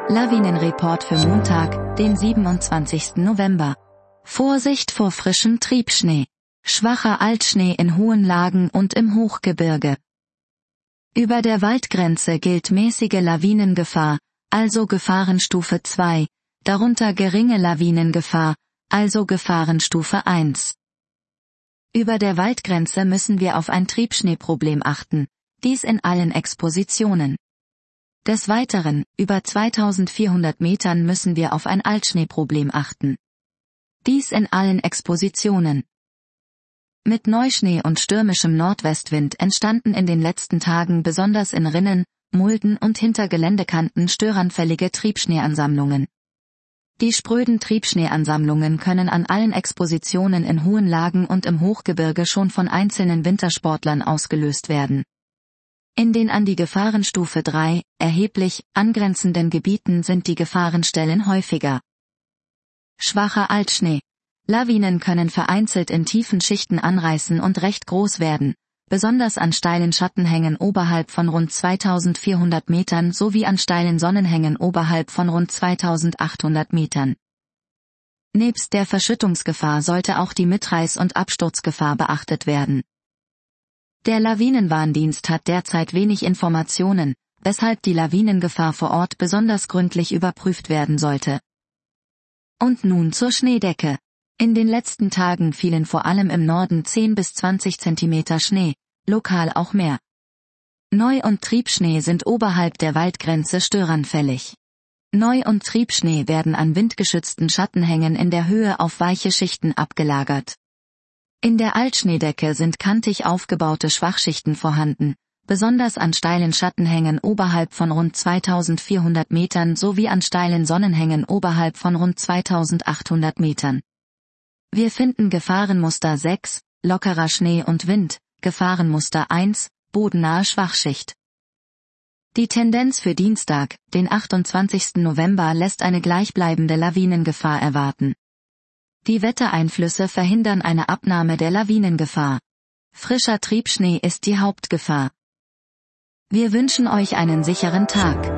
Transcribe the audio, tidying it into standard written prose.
Lawinenreport für Montag, den 27. November. Vorsicht vor frischem Triebschnee. Schwacher Altschnee in hohen Lagen und im Hochgebirge. Über der Waldgrenze gilt mäßige Lawinengefahr, also Gefahrenstufe 2, darunter geringe Lawinengefahr, also Gefahrenstufe 1. Über der Waldgrenze müssen wir auf ein Triebschneeproblem achten, dies in allen Expositionen. Des Weiteren, über 2400 Metern müssen wir auf ein Altschneeproblem achten. Dies in allen Expositionen. Mit Neuschnee und stürmischem Nordwestwind entstanden in den letzten Tagen besonders in Rinnen, Mulden und hinter Geländekanten störanfällige Triebschneeansammlungen. Die spröden Triebschneeansammlungen können an allen Expositionen in hohen Lagen und im Hochgebirge schon von einzelnen Wintersportlern ausgelöst werden. In den an die Gefahrenstufe 3, erheblich, angrenzenden Gebieten sind die Gefahrenstellen häufiger. Schwacher Altschnee. Lawinen können vereinzelt in tiefen Schichten anreißen und recht groß werden, besonders an steilen Schattenhängen oberhalb von rund 2400 Metern sowie an steilen Sonnenhängen oberhalb von rund 2800 Metern. Nebst der Verschüttungsgefahr sollte auch die Mitreiß- und Absturzgefahr beachtet werden. Der Lawinenwarndienst hat derzeit wenig Informationen, weshalb die Lawinengefahr vor Ort besonders gründlich überprüft werden sollte. Und nun zur Schneedecke. In den letzten Tagen fielen vor allem im Norden 10 bis 20 Zentimeter Schnee, lokal auch mehr. Neu- und Triebschnee sind oberhalb der Waldgrenze störanfällig. Neu- und Triebschnee werden an windgeschützten Schattenhängen in der Höhe auf weiche Schichten abgelagert. In der Altschneedecke sind kantig aufgebaute Schwachschichten vorhanden, besonders an steilen Schattenhängen oberhalb von rund 2400 Metern sowie an steilen Sonnenhängen oberhalb von rund 2800 Metern. Wir finden Gefahrenmuster 6, lockerer Schnee und Wind, Gefahrenmuster 1, bodennahe Schwachschicht. Die Tendenz für Dienstag, den 28. November lässt eine gleichbleibende Lawinengefahr erwarten. Die Wettereinflüsse verhindern eine Abnahme der Lawinengefahr. Frischer Triebschnee ist die Hauptgefahr. Wir wünschen euch einen sicheren Tag.